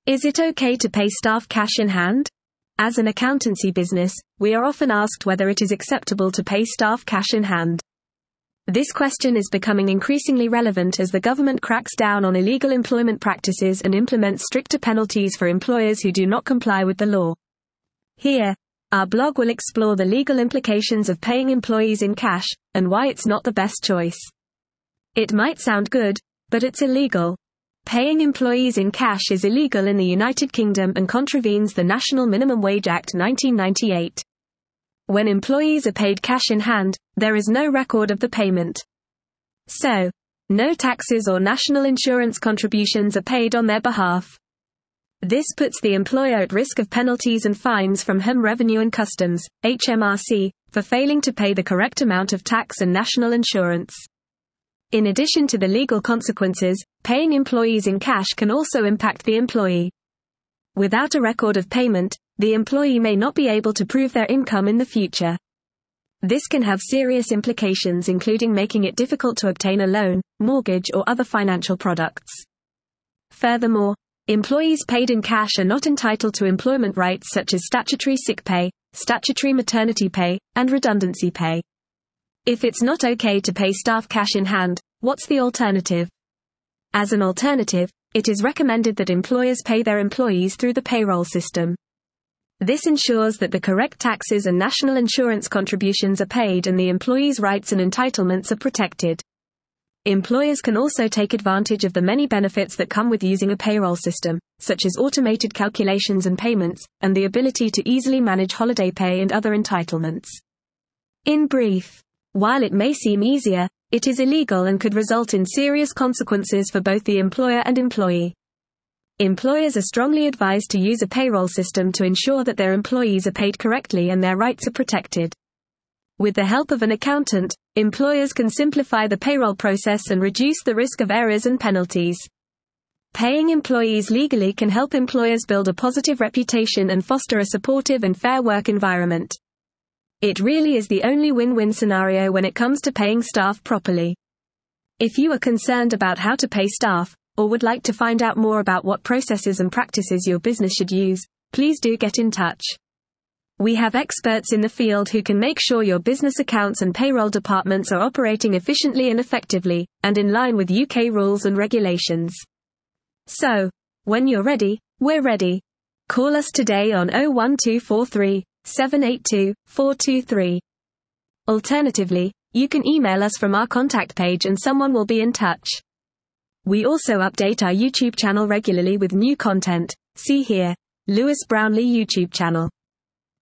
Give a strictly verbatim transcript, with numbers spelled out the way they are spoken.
Is it okay to pay staff cash in hand? As an accountancy business, we are often asked whether it is acceptable to pay staff cash in hand. This question is becoming increasingly relevant as the government cracks down on illegal employment practices and implements stricter penalties for employers who do not comply with the law. Here, our blog will explore the legal implications of paying employees in cash, and why it's not the best choice. It might sound good, but it's illegal. Paying employees in cash is illegal in the United Kingdom and contravenes the National Minimum Wage Act nineteen ninety-eight. When employees are paid cash in hand, there is no record of the payment. So, no taxes or national insurance contributions are paid on their behalf. This puts the employer at risk of penalties and fines from Home Revenue and Customs, H M R C, for failing to pay the correct amount of tax and national insurance. In addition to the legal consequences, paying employees in cash can also impact the employee. Without a record of payment, the employee may not be able to prove their income in the future. This can have serious implications, including making it difficult to obtain a loan, mortgage, or other financial products. Furthermore, employees paid in cash are not entitled to employment rights such as statutory sick pay, statutory maternity pay, and redundancy pay. If it's not okay to pay staff cash in hand, what's the alternative? As an alternative, it is recommended that employers pay their employees through the payroll system. This ensures that the correct taxes and national insurance contributions are paid and the employee's rights and entitlements are protected. Employers can also take advantage of the many benefits that come with using a payroll system, such as automated calculations and payments, and the ability to easily manage holiday pay and other entitlements. In brief, while it may seem easier, it is illegal and could result in serious consequences for both the employer and employee. Employers are strongly advised to use a payroll system to ensure that their employees are paid correctly and their rights are protected. With the help of an accountant, employers can simplify the payroll process and reduce the risk of errors and penalties. Paying employees legally can help employers build a positive reputation and foster a supportive and fair work environment. It really is the only win-win scenario when it comes to paying staff properly. If you are concerned about how to pay staff, or would like to find out more about what processes and practices your business should use, please do get in touch. We have experts in the field who can make sure your business accounts and payroll departments are operating efficiently and effectively, and in line with U K rules and regulations. So, when you're ready, we're ready. Call us today on oh one two four three, seven eight two, four two three. Alternatively, you can email us from our contact page and someone will be in touch. We also update our YouTube channel regularly with new content. See here, Lewis Brownlee YouTube channel.